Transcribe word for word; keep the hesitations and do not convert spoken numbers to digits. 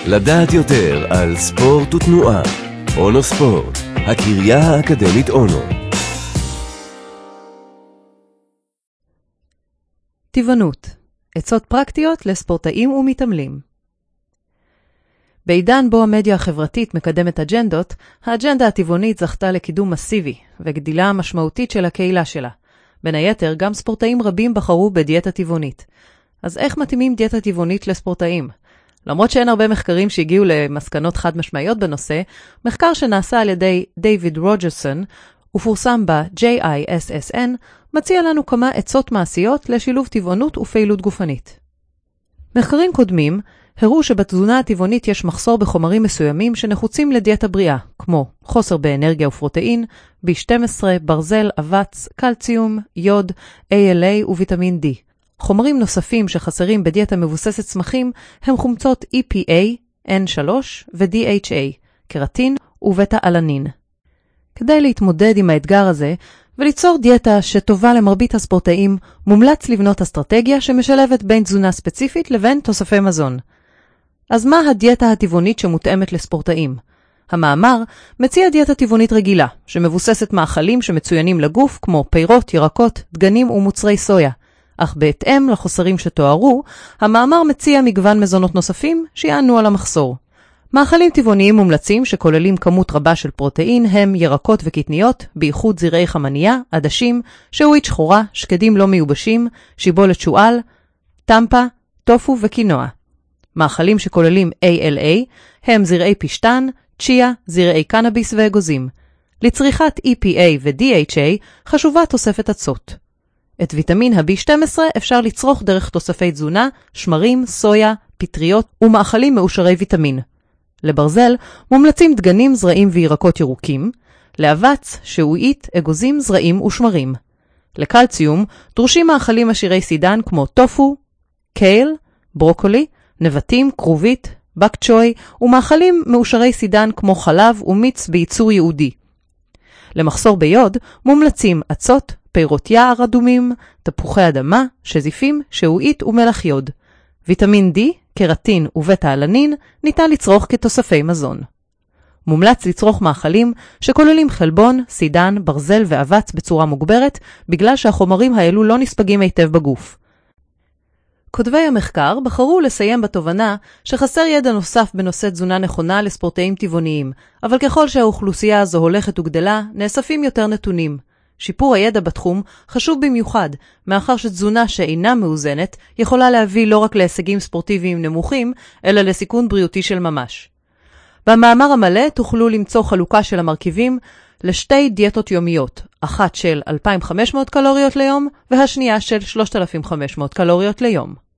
לדעת יותר על ספורט ותנועה. אונו ספורט, הקריה האקדמית אונו. טבעונות, עצות פרקטיות לספורטאים ומתעמלים. בעידן בו המדיה החברתית מקדמת אג'נדות, האג'נדה הטבעונית זכתה לקידום מסיבי וגדילה משמעותית של הקהילה שלה. בין היתר, גם ספורטאים רבים בחרו בדיאטה טבעונית. אז איך מתאימים דיאטה טבעונית לספורטאים? למרות שאין הרבה מחקרים שהגיעו למסקנות חד משמעיות בנושא, מחקר שנעשה על ידי דיוויד רוג'רסון ופורסם ב-ג'יי איי אס אס אן מציע לנו כמה עצות מעשיות לשילוב טבעונות ופעילות גופנית. מחקרים קודמים הראו שבתזונה הטבעונית יש מחסור בחומרים מסוימים שנחוצים לדיאטה בריאה, כמו חוסר באנרגיה ופרוטאין, בי שתים עשרה, ברזל, אבץ, קלציום, יוד, איי אל איי וויטמין D. חומרים נוספים שחסרים בדיאטה מבוססת צמחים הם חומצות אי פי איי, אן שלוש ו-די אייץ' איי, קרטין ובטא-אלנין. כדי להתמודד עם האתגר הזה וליצור דיאטה שטובה למרבית הספורטאים, מומלץ לבנות אסטרטגיה שמשלבת בין תזונה ספציפית לבין תוספי מזון. אז מה הדיאטה הטבעונית שמותאמת לספורטאים? המאמר מציע דיאטה טבעונית רגילה, שמבוססת מאכלים שמצוינים לגוף כמו פירות, ירקות, דגנים ומוצרי סויה. אך בהתאם לחוסרים שתוארו, המאמר מציע מגוון מזונות נוספים שיענו על המחסור. מאכלים טבעוניים מומלצים שכוללים כמות רבה של פרוטאין הם ירקות וקטניות, בייחוד זרעי חמניה, עדשים, שעועית שחורה, שקדים לא מיובשים, שיבולת שועל, טמפה, טופו וקינוע. מאכלים שכוללים איי אל איי הם זרעי פשטן, צ'יה, זרעי קנאביס ואגוזים. לצריכת אי פי איי ו-די אייץ' איי חשובה תוספת עצות. את ויטמין ה-בי שתים עשרה אפשר לצרוך דרך תוספי תזונה, שמרים, סויה, פטריות ומאכלים מאושרי ויטמין. לברזל מומלצים דגנים, זרעים וירקות ירוקים. לאבץ, שעועית, אגוזים, זרעים ושמרים. לקלציום דרושים מאכלים עשירי סידן כמו טופו, קייל, ברוקולי, נבטים, כרובית, בק צ'וי ומאכלים מאושרי סידן כמו חלב ומיץ בייצור יהודי. למחסור ביוד מומלצים עצות, פירות יער אדומים, תפוחי אדמה, שזיפים, שעועית ומלח יוד. ויטמין D, קרטין ובטא-אלנין ניתן לצרוך כתוספי מזון. מומלץ לצרוך מאכלים שכוללים חלבון, סידן, ברזל ואבץ בצורה מוגברת, בגלל שהחומרים האלו לא נספגים היטב בגוף. כותבי המחקר בחרו לסיים בתובנה שחסר ידע נוסף בנושא תזונה נכונה לספורטאים טבעוניים, אבל ככל שהאוכלוסייה הזו הולכת וגדלה, נאספים יותר נתונים. שיפור הידע בתחום חשוב במיוחד, מאחר שתזונה שאינה מאוזנת יכולה להביא לא רק להישגים ספורטיביים נמוכים, אלא לסיכון בריאותי של ממש. במאמר המלא תוכלו למצוא חלוקה של המרכיבים לשתי דיאטות יומיות, אחת של אלפיים וחמש מאות קלוריות ליום והשנייה של שלושת אלפים וחמש מאות קלוריות ליום.